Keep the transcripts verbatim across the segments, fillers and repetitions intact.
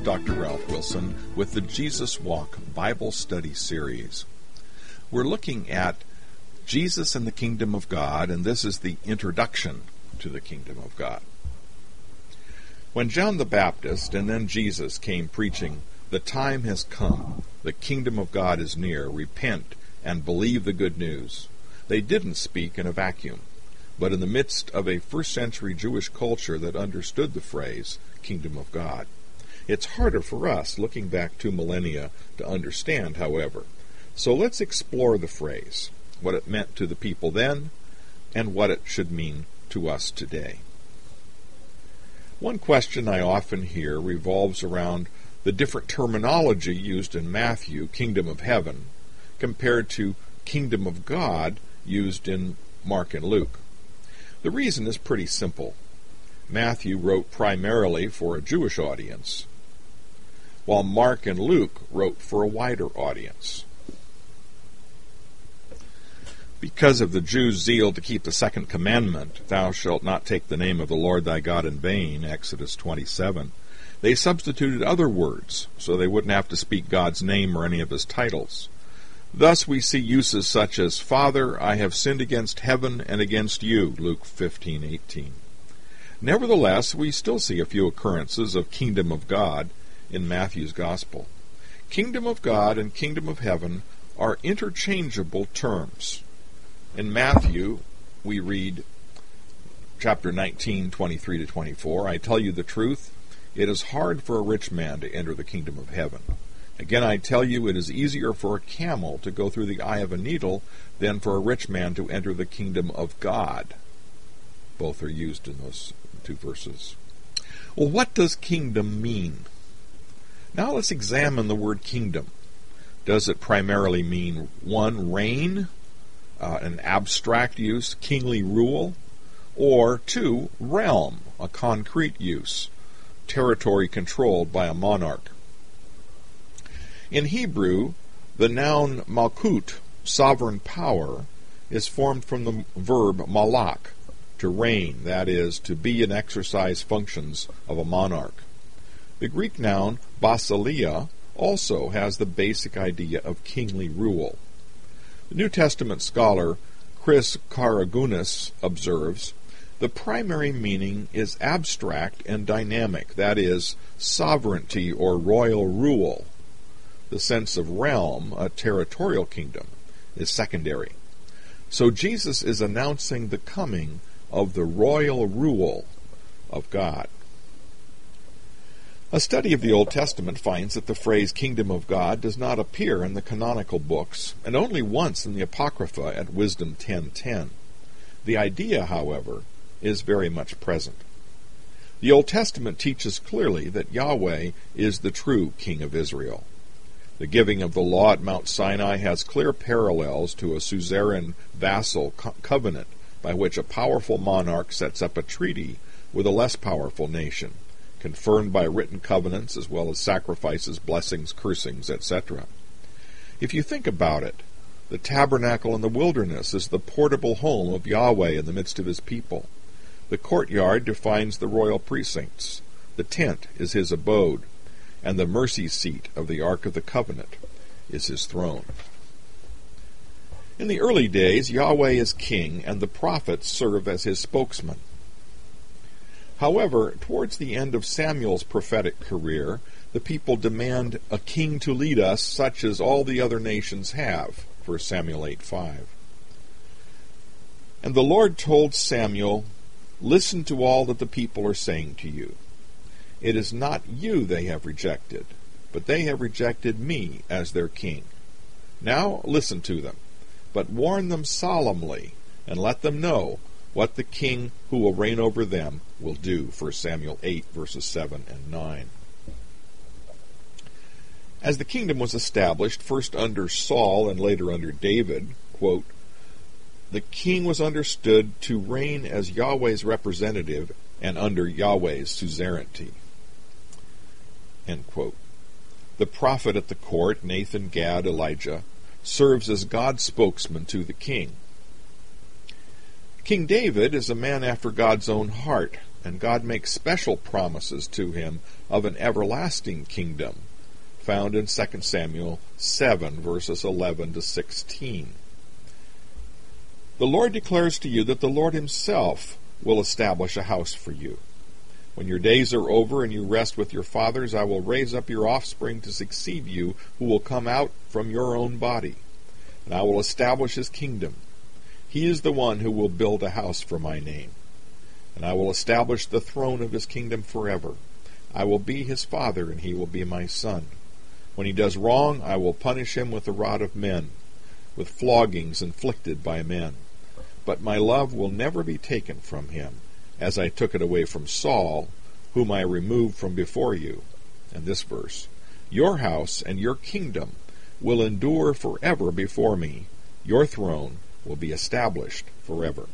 Doctor Ralph Wilson with the Jesus Walk Bible Study Series. We're looking at Jesus and the Kingdom of God, and this is the introduction to the Kingdom of God. When John the Baptist and then Jesus came preaching, "The time has come, the Kingdom of God is near, repent and believe the good news," they didn't speak in a vacuum, but in the midst of a first-century Jewish culture that understood the phrase, Kingdom of God. It's harder for us, looking back two millennia, to understand, however. So let's explore the phrase, what it meant to the people then, and what it should mean to us today. One question I often hear revolves around the different terminology used in Matthew, Kingdom of Heaven, compared to Kingdom of God used in Mark and Luke. The reason is pretty simple. Matthew wrote primarily for a Jewish audience, while Mark and Luke wrote for a wider audience. Because of the Jews' zeal to keep the second commandment, "Thou shalt not take the name of the Lord thy God in vain," Exodus twenty-seven, they substituted other words so they wouldn't have to speak God's name or any of his titles. Thus we see uses such as, "Father, I have sinned against heaven and against you," Luke fifteen eighteen. Nevertheless, we still see a few occurrences of Kingdom of God in Matthew's Gospel. Kingdom of God and Kingdom of Heaven are interchangeable terms. In Matthew, we read, chapter nineteen, twenty-three to twenty-four, "I tell you the truth, it is hard for a rich man to enter the kingdom of heaven. Again, I tell you, it is easier for a camel to go through the eye of a needle than for a rich man to enter the kingdom of God." Both are used in those two verses. Well, what does kingdom mean? Now let's examine the word kingdom. Does it primarily mean, one, reign, uh, an abstract use, kingly rule, or two, realm, a concrete use, territory controlled by a monarch? In Hebrew, the noun malkut, sovereign power, is formed from the verb malak, to reign, that is, to be and exercise functions of a monarch. The Greek noun basileia also has the basic idea of kingly rule. The New Testament scholar Chris Karagounis observes, "The primary meaning is abstract and dynamic, that is, sovereignty or royal rule. The sense of realm, a territorial kingdom, is secondary." So Jesus is announcing the coming of the royal rule of God. A study of the Old Testament finds that the phrase Kingdom of God does not appear in the canonical books, and only once in the Apocrypha at Wisdom ten ten. The idea, however, is very much present. The Old Testament teaches clearly that Yahweh is the true King of Israel. The giving of the law at Mount Sinai has clear parallels to a suzerain vassal co- covenant by which a powerful monarch sets up a treaty with a less powerful nation, confirmed by written covenants as well as sacrifices, blessings, cursings, et cetera. If you think about it, the tabernacle in the wilderness is the portable home of Yahweh in the midst of his people. The courtyard defines the royal precincts. The tent is his abode, and the mercy seat of the Ark of the Covenant is his throne. In the early days, Yahweh is king, and the prophets serve as his spokesman. However, towards the end of Samuel's prophetic career, the people demand a king to lead us such as all the other nations have, First Samuel eight five. "And the Lord told Samuel, Listen to all that the people are saying to you. It is not you they have rejected, but they have rejected me as their king. Now listen to them, but warn them solemnly, and let them know what the king who will reign over them will do." First Samuel eight, verses seven and nine. As the kingdom was established, first under Saul and later under David, quote, "The king was understood to reign as Yahweh's representative and under Yahweh's suzerainty." End quote. The prophet at the court, Nathan, Gad, Elijah, serves as God's spokesman to the king. King David is a man after God's own heart, and God makes special promises to him of an everlasting kingdom, found in Second Samuel seven, verses eleven to sixteen. The Lord declares to you that the Lord himself will establish a house for you. When your days are over and you rest with your fathers, I will raise up your offspring to succeed you, who will come out from your own body, and I will establish his kingdom. He is the one who will build a house for my name, and I will establish the throne of his kingdom forever. I will be his father, and he will be my son. When he does wrong, I will punish him with the rod of men, with floggings inflicted by men. But my love will never be taken from him, as I took it away from Saul, whom I removed from before you. And this verse, your house and your kingdom will endure forever before me. Your throne will be established forever.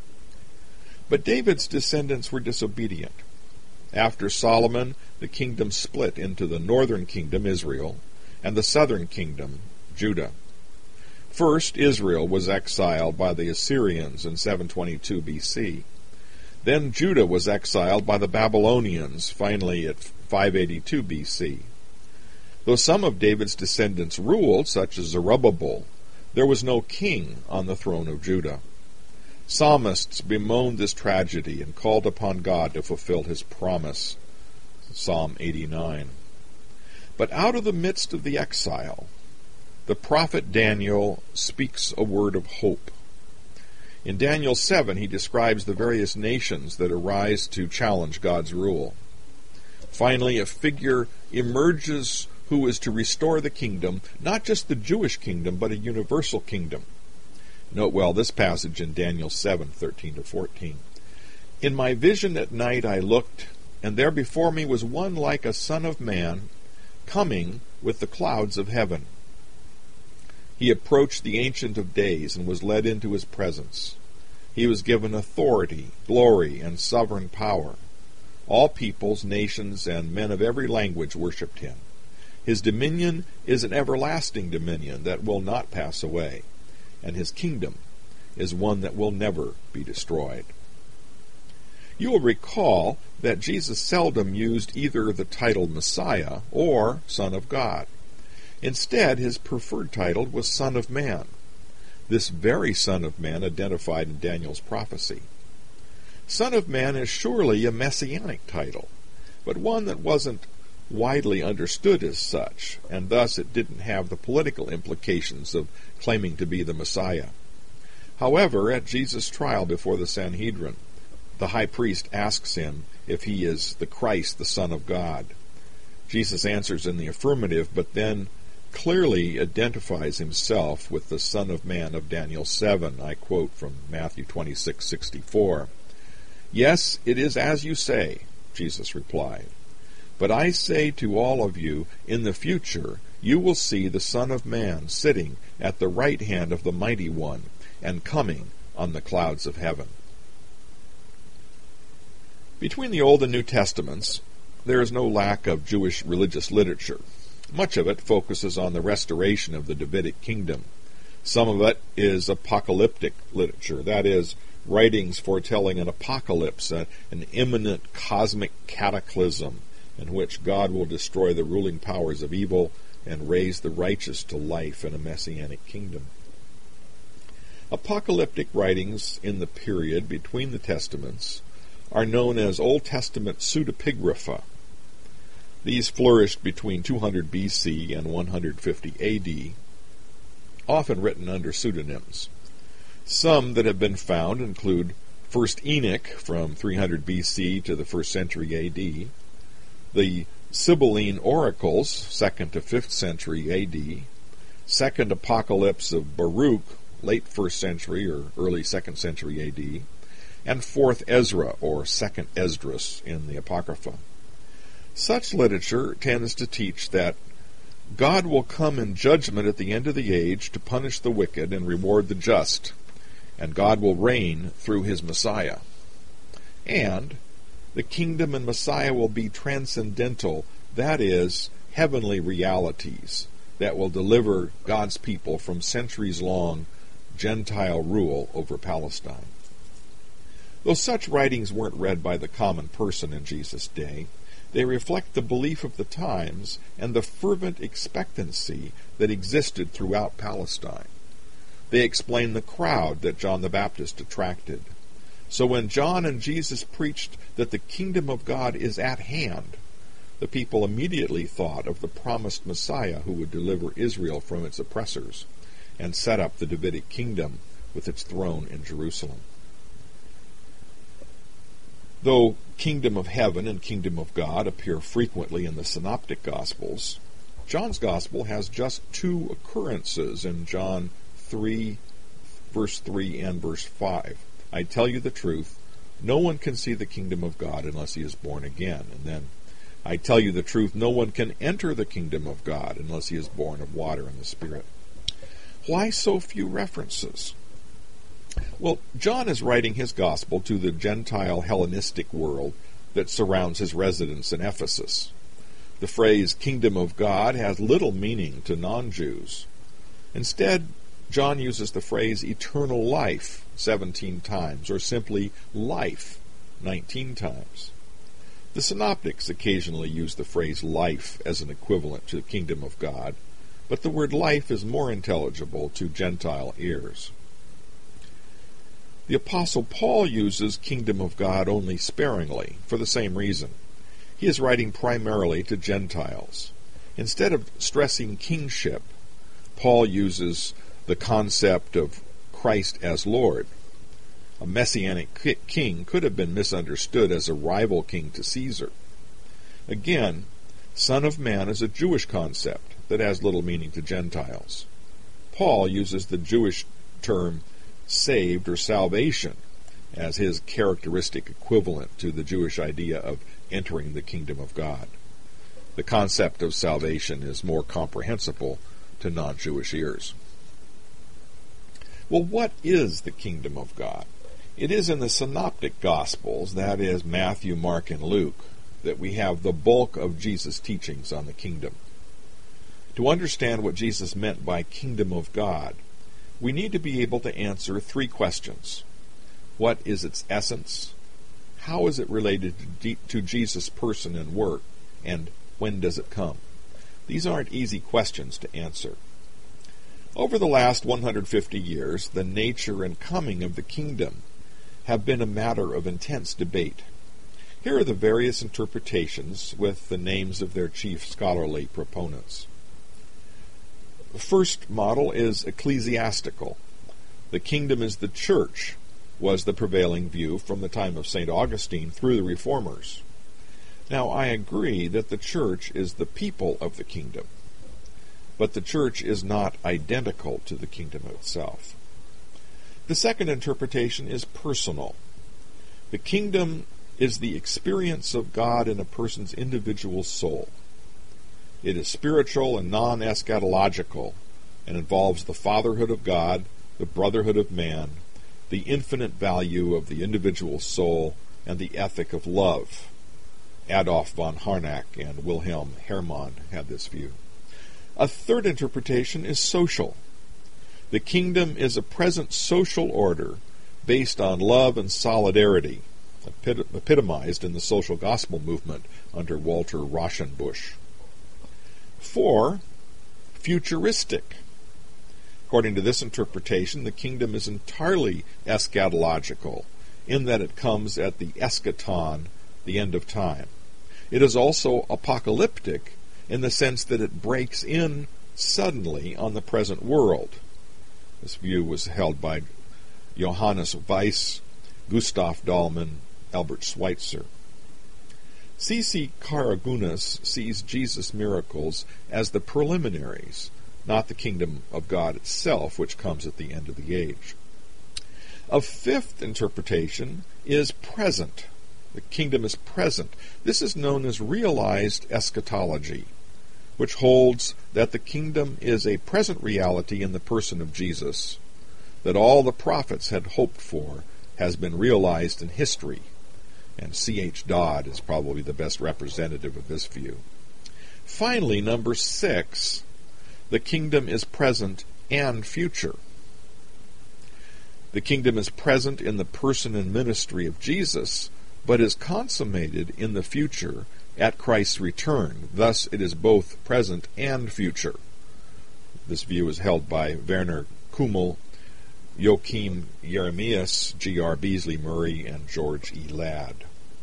But David's descendants were disobedient. After Solomon, the kingdom split into the northern kingdom, Israel, and the southern kingdom, Judah. First, Israel was exiled by the Assyrians in seven twenty-two B C. Then Judah was exiled by the Babylonians, finally at five eighty-two B C. Though some of David's descendants ruled, such as Zerubbabel, there was no king on the throne of Judah. Psalmists bemoaned this tragedy and called upon God to fulfill his promise. Psalm eighty-nine. But out of the midst of the exile, the prophet Daniel speaks a word of hope. In Daniel seven, he describes the various nations that arise to challenge God's rule. Finally, a figure emerges who is to restore the kingdom, not just the Jewish kingdom, but a universal kingdom. Note well this passage in Daniel seven, thirteen to fourteen. In my vision at night I looked, and there before me was one like a son of man, coming with the clouds of heaven. He approached the Ancient of Days and was led into his presence. He was given authority, glory, and sovereign power. All peoples, nations, and men of every language worshipped him. His dominion is an everlasting dominion that will not pass away, and his kingdom is one that will never be destroyed. You will recall that Jesus seldom used either the title Messiah or Son of God. Instead, his preferred title was Son of Man, this very Son of Man identified in Daniel's prophecy. Son of Man is surely a messianic title, but one that wasn't widely understood as such, and thus it didn't have the political implications of claiming to be the Messiah. However, at Jesus' trial before the Sanhedrin, the high priest asks him if he is the Christ, the Son of God. Jesus answers in the affirmative, but then clearly identifies himself with the Son of Man of Daniel seven. I quote from Matthew twenty-six sixty-four. Yes, it is as you say, Jesus replied. But I say to all of you, in the future you will see the Son of Man sitting at the right hand of the Mighty One and coming on the clouds of heaven. Between the Old and New Testaments, there is no lack of Jewish religious literature. Much of it focuses on the restoration of the Davidic kingdom. Some of it is apocalyptic literature, that is, writings foretelling an apocalypse, an imminent cosmic cataclysm in which God will destroy the ruling powers of evil and raise the righteous to life in a messianic kingdom. Apocalyptic writings in the period between the Testaments are known as Old Testament pseudepigrapha. These flourished between two hundred B C and one hundred fifty A D, often written under pseudonyms. Some that have been found include First Enoch from three hundred B C to the first century A D, the Sibylline Oracles, second to fifth century A D, Second Apocalypse of Baruch, late first century or early second century A D, and Fourth Ezra, or Second Esdras, in the Apocrypha. Such literature tends to teach that God will come in judgment at the end of the age to punish the wicked and reward the just, and God will reign through his Messiah. And the kingdom and Messiah will be transcendental, that is, heavenly realities that will deliver God's people from centuries-long Gentile rule over Palestine. Though such writings weren't read by the common person in Jesus' day, they reflect the belief of the times and the fervent expectancy that existed throughout Palestine. They explain the crowd that John the Baptist attracted. So when John and Jesus preached that the kingdom of God is at hand, the people immediately thought of the promised Messiah who would deliver Israel from its oppressors and set up the Davidic kingdom with its throne in Jerusalem. Though kingdom of heaven and kingdom of God appear frequently in the Synoptic Gospels, John's Gospel has just two occurrences in John three, verse three and verse five. I tell you the truth, no one can see the kingdom of God unless he is born again. And then, I tell you the truth, no one can enter the kingdom of God unless he is born of water and the Spirit. Why so few references? Well, John is writing his gospel to the Gentile Hellenistic world that surrounds his residence in Ephesus. The phrase kingdom of God has little meaning to non-Jews. Instead, John uses the phrase eternal life seventeen times, or simply life nineteen times. The Synoptics occasionally use the phrase life as an equivalent to the kingdom of God, but the word life is more intelligible to Gentile ears. The Apostle Paul uses kingdom of God only sparingly, for the same reason. He is writing primarily to Gentiles. Instead of stressing kingship, Paul uses the concept of Christ as Lord. A messianic king could have been misunderstood as a rival king to Caesar. Again, Son of Man is a Jewish concept that has little meaning to Gentiles. Paul uses the Jewish term saved or salvation as his characteristic equivalent to the Jewish idea of entering the kingdom of God. The concept of salvation is more comprehensible to non-Jewish ears. Well, what is the kingdom of God? It is in the Synoptic Gospels, that is, Matthew, Mark, and Luke, that we have the bulk of Jesus' teachings on the kingdom. To understand what Jesus meant by kingdom of God, we need to be able to answer three questions. What is its essence? How is it related to, to Jesus' person and work? And when does it come? These aren't easy questions to answer. Over the last one hundred fifty years, the nature and coming of the kingdom have been a matter of intense debate. Here are the various interpretations with the names of their chief scholarly proponents. The first model is ecclesiastical. The kingdom is the church, was the prevailing view from the time of Saint Augustine through the Reformers. Now, I agree that the church is the people of the kingdom, but the church is not identical to the kingdom itself. The second interpretation is personal. The kingdom is the experience of God in a person's individual soul. It is spiritual and non-eschatological, and involves the fatherhood of God, the brotherhood of man, the infinite value of the individual soul, and the ethic of love. Adolf von Harnack and Wilhelm Hermann had this view. A third interpretation is social. The kingdom is a present social order based on love and solidarity, epitomized in the social gospel movement under Walter Rauschenbusch. Four, futuristic. According to this interpretation, the kingdom is entirely eschatological, in that it comes at the eschaton, the end of time. It is also apocalyptic, in the sense that it breaks in suddenly on the present world. This view was held by Johannes Weiss, Gustav Dahlmann, Albert Schweitzer. C C Karagunas sees Jesus' miracles as the preliminaries, not the kingdom of God itself, which comes at the end of the age. A fifth interpretation is present. The kingdom is present. This is known as realized eschatology, which holds that the kingdom is a present reality in the person of Jesus, that all the prophets had hoped for has been realized in history, and C H Dodd is probably the best representative of this view. Finally, number six, the kingdom is present and future. The kingdom is present in the person and ministry of Jesus, but is consummated in the future at Christ's return. Thus, it is both present and future. This view is held by Werner Kummel, Joachim Jeremias, G R Beasley Murray, and George E. Ladd.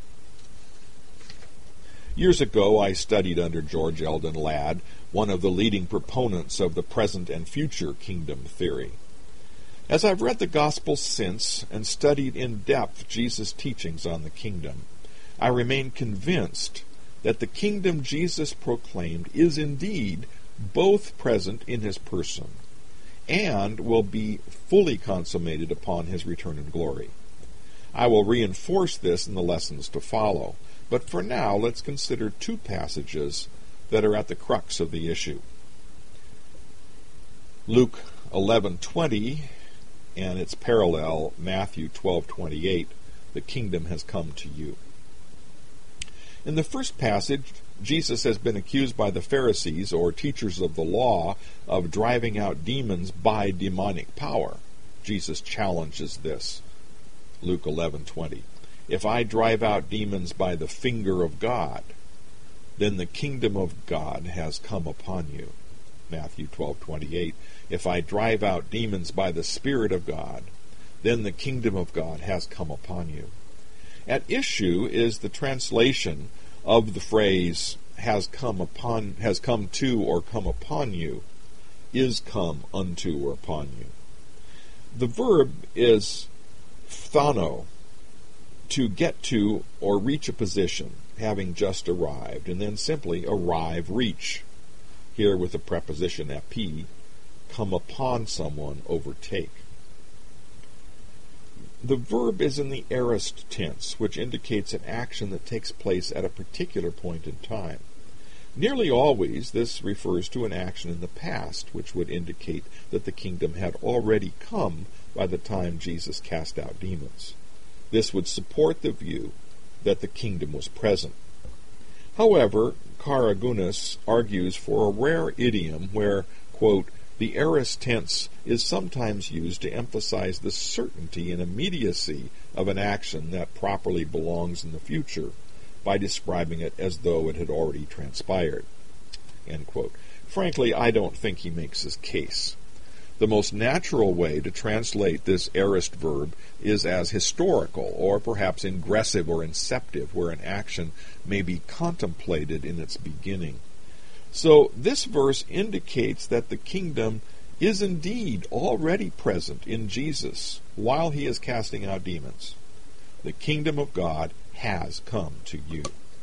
Years ago, I studied under George Eldon Ladd, one of the leading proponents of the present and future kingdom theory. As I've read the Gospels since and studied in depth Jesus' teachings on the kingdom, I remain convinced that the kingdom Jesus proclaimed is indeed both present in his person and will be fully consummated upon his return in glory. I will reinforce this in the lessons to follow, but for now let's consider two passages that are at the crux of the issue. Luke eleven twenty and its parallel, Matthew twelve twenty-eight, the kingdom has come to you. In the first passage, Jesus has been accused by the Pharisees, or teachers of the law, of driving out demons by demonic power. Jesus challenges this. Luke eleven twenty. If I drive out demons by the finger of God, then the kingdom of God has come upon you. Matthew twelve twenty-eight. If I drive out demons by the Spirit of God, then the kingdom of God has come upon you. At issue is the translation of the phrase has come upon, has come to or come upon you, is come unto or upon you. The verb is phthano, to get to or reach a position, having just arrived, and then simply arrive, reach. Here with the preposition epi, come upon someone, overtake. The verb is in the aorist tense, which indicates an action that takes place at a particular point in time. Nearly always, this refers to an action in the past, which would indicate that the kingdom had already come by the time Jesus cast out demons. This would support the view that the kingdom was present. However, Karagunas argues for a rare idiom where, quote, the aorist tense is sometimes used to emphasize the certainty and immediacy of an action that properly belongs in the future by describing it as though it had already transpired. End quote. Frankly, I don't think he makes his case. The most natural way to translate this aorist verb is as historical, or perhaps ingressive or inceptive, where an action may be contemplated in its beginning. So this verse indicates that the kingdom is indeed already present in Jesus while he is casting out demons. The kingdom of God has come to you.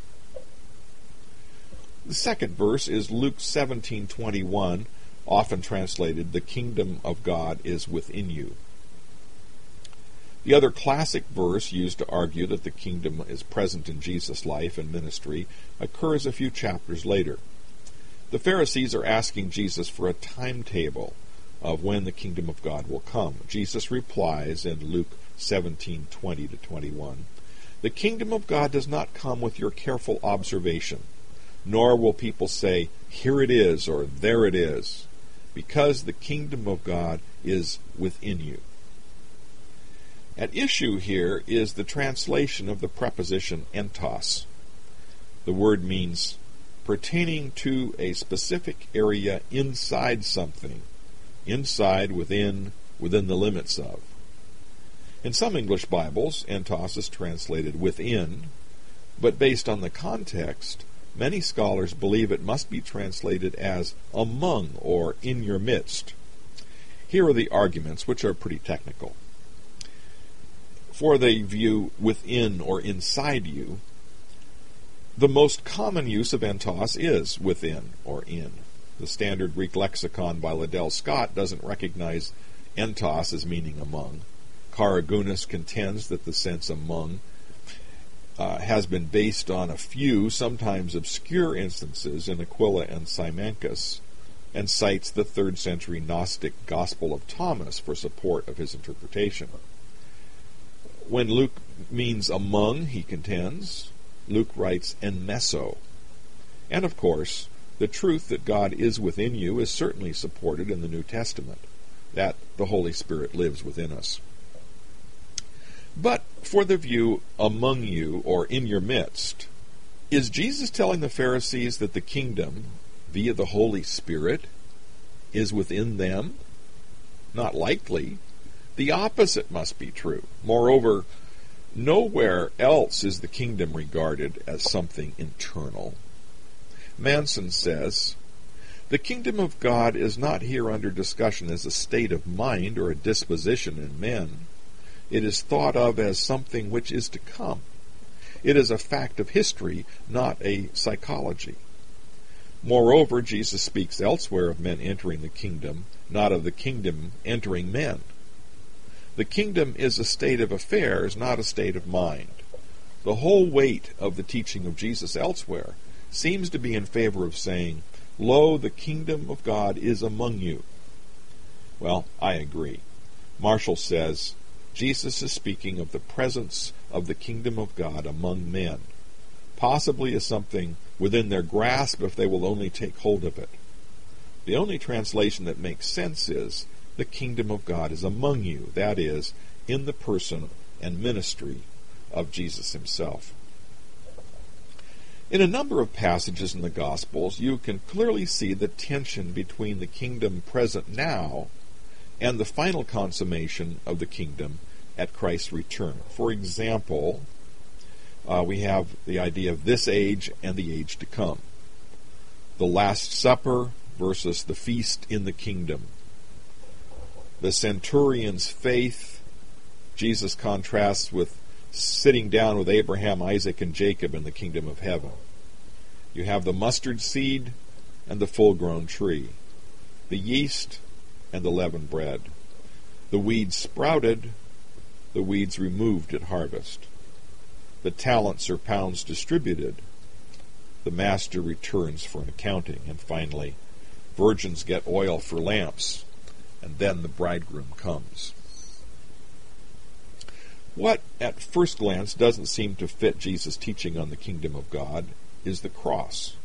The second verse is Luke seventeen twenty-one, often translated, the kingdom of God is within you. The other classic verse used to argue that the kingdom is present in Jesus' life and ministry occurs a few chapters later. The Pharisees are asking Jesus for a timetable of when the kingdom of God will come. Jesus replies in Luke seventeen twenty to twenty-one, the kingdom of God does not come with your careful observation, nor will people say, here it is, or there it is, because the kingdom of God is within you. At issue here is the translation of the preposition entos. The word means pertaining to a specific area inside something, inside, within, within the limits of. In some English Bibles, entos is translated within, but based on the context, many scholars believe it must be translated as among or in your midst. Here are the arguments, which are pretty technical. For the view within or inside you, the most common use of entos is within or in. The standard Greek lexicon by Liddell Scott doesn't recognize entos as meaning among. Karagunas contends that the sense among uh, has been based on a few, sometimes obscure instances in Aquila and Symmachus, and cites the third century Gnostic Gospel of Thomas for support of his interpretation. When Luke means among, he contends, Luke writes en meso. And of course, the truth that God is within you is certainly supported in the New Testament, that the Holy Spirit lives within us. But for the view among you, or in your midst, is Jesus telling the Pharisees that the kingdom, via the Holy Spirit, is within them? Not likely. The opposite must be true. Moreover, nowhere else is the kingdom regarded as something internal. Manson says, "The kingdom of God is not here under discussion as a state of mind or a disposition in men. It is thought of as something which is to come. It is a fact of history, not a psychology." Moreover, Jesus speaks elsewhere of men entering the kingdom, not of the kingdom entering men. The kingdom is a state of affairs, not a state of mind. The whole weight of the teaching of Jesus elsewhere seems to be in favor of saying, "Lo, the kingdom of God is among you." Well, I agree. Marshall says, Jesus is speaking of the presence of the kingdom of God among men, possibly as something within their grasp if they will only take hold of it. The only translation that makes sense is, "The kingdom of God is among you," that is, in the person and ministry of Jesus himself. In a number of passages in the Gospels, you can clearly see the tension between the kingdom present now and the final consummation of the kingdom at Christ's return. For example, uh, we have the idea of this age and the age to come. The Last Supper versus the feast in the kingdom. The centurion's faith, Jesus contrasts with sitting down with Abraham, Isaac, and Jacob in the kingdom of heaven. You have the mustard seed and the full-grown tree, the yeast and the leavened bread, the weeds sprouted, the weeds removed at harvest, the talents or pounds distributed, the master returns for an accounting, and finally, virgins get oil for lamps, and then the bridegroom comes. What, at first glance, doesn't seem to fit Jesus' teaching on the kingdom of God is the cross.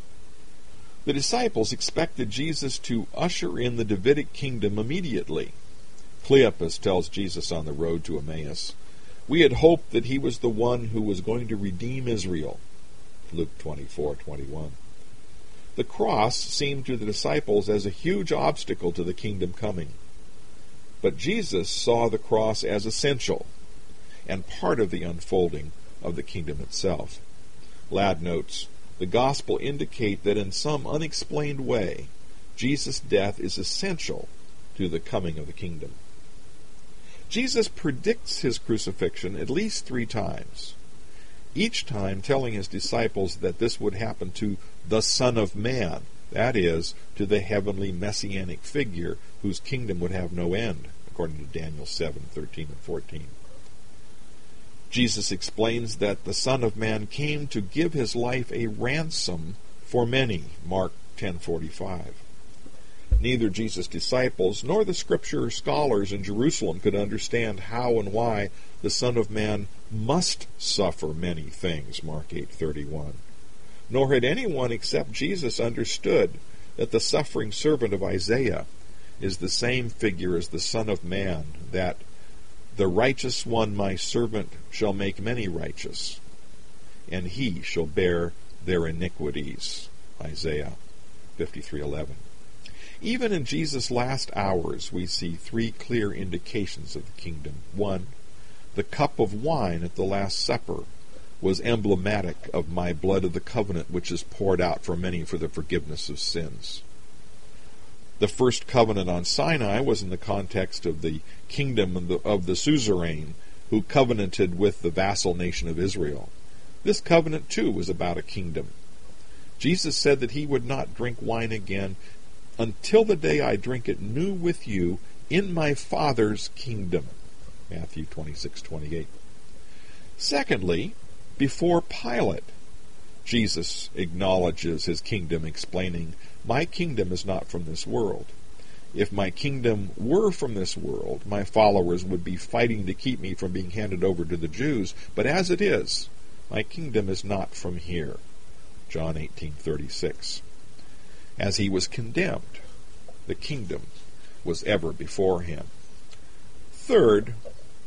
The disciples expected Jesus to usher in the Davidic kingdom immediately. Cleopas tells Jesus on the road to Emmaus, "We had hoped that he was the one who was going to redeem Israel." Luke twenty-four twenty-one. The cross seemed to the disciples as a huge obstacle to the kingdom coming. But Jesus saw the cross as essential and part of the unfolding of the kingdom itself. Ladd notes, "The Gospel indicate that in some unexplained way, Jesus' death is essential to the coming of the kingdom." Jesus predicts his crucifixion at least three times, each time telling his disciples that this would happen to the Son of Man, that is, to the heavenly messianic figure whose kingdom would have no end, according to Daniel seven thirteen and fourteen. Jesus explains that the Son of Man came to give his life a ransom for many, Mark ten forty-five. Neither Jesus' disciples nor the Scripture scholars in Jerusalem could understand how and why the Son of Man must suffer many things, Mark eight thirty-one. Nor had anyone except Jesus understood that the suffering servant of Isaiah is the same figure as the Son of Man, that "the righteous one, my servant, shall make many righteous, and he shall bear their iniquities." Isaiah fifty-three eleven. Even in Jesus' last hours, we see three clear indications of the kingdom. One, the cup of wine at the Last Supper was emblematic of my blood of the covenant, which is poured out for many for the forgiveness of sins. The first covenant on Sinai was in the context of the kingdom of the, of the suzerain who covenanted with the vassal nation of Israel. This covenant, too, was about a kingdom. Jesus said that he would not drink wine again until the day I drink it new with you in my Father's kingdom. Matthew twenty-six twenty-eight. Secondly, before Pilate, Jesus acknowledges his kingdom, explaining, "My kingdom is not from this world. If my kingdom were from this world, my followers would be fighting to keep me from being handed over to the Jews. But as it is, my kingdom is not from here." John eighteen thirty-six. As he was condemned, the kingdom was ever before him. Third,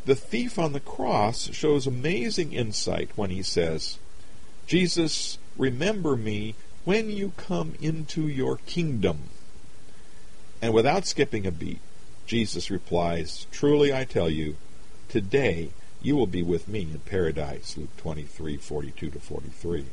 The thief on the cross shows amazing insight when he says, Jesus, remember me when you come into your kingdom. And without skipping a beat, Jesus replies, truly I tell you, today you will be with me in paradise. Luke twenty-three, forty-two to forty-three.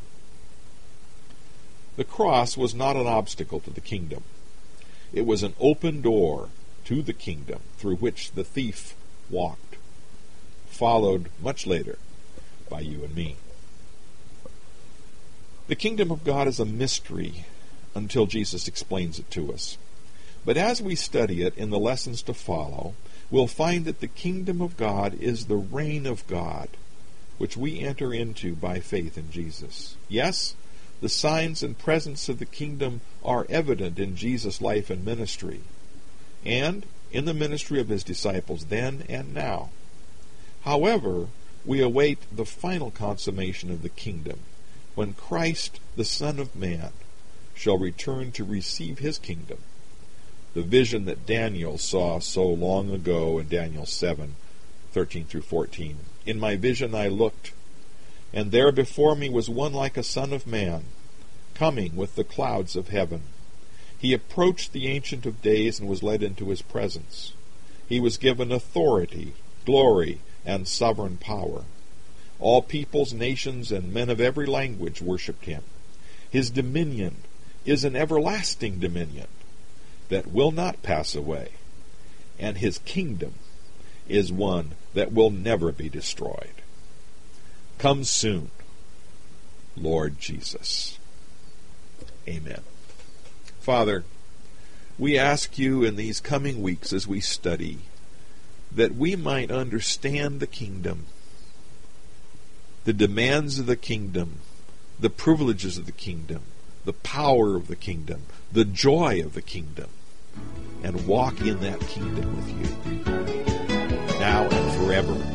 The cross was not an obstacle to the kingdom. It was an open door to the kingdom through which the thief walked, followed much later by you and me. The kingdom of God is a mystery until Jesus explains it to us. But as we study it in the lessons to follow, we'll find that the kingdom of God is the reign of God, which we enter into by faith in Jesus. Yes, the signs and presence of the kingdom are evident in Jesus' life and ministry, and in the ministry of his disciples then and now. However, we await the final consummation of the kingdom, when Christ, the Son of Man, shall return to receive his kingdom. The vision that Daniel saw so long ago in Daniel seven, thirteen through fourteen. In my vision I looked, and there before me was one like a son of man, coming with the clouds of heaven. He approached the Ancient of Days and was led into his presence. He was given authority, glory, and sovereign power. All peoples, nations, and men of every language worshipped him. His dominion is an everlasting dominion that will not pass away, and his kingdom is one that will never be destroyed. Come soon, Lord Jesus. Amen. Father, we ask you in these coming weeks as we study that we might understand the kingdom, the demands of the kingdom, the privileges of the kingdom, the power of the kingdom, the joy of the kingdom, and walk in that kingdom with you, now and forever.